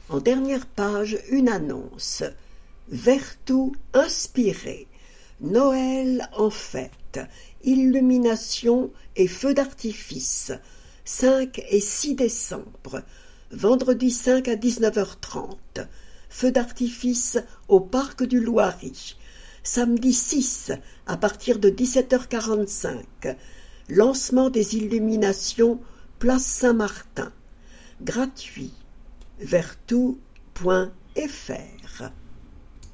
En dernière page, une annonce. Vertou inspirée. Noël en fête. Illumination et feux d'artifice. 5 et 6 décembre. Vendredi 5 à 19h30. Feux d'artifice au parc du Loiry. Samedi 6 à partir de 17h45. Lancement des illuminations place Saint-Martin. Gratuit. Vertou.fr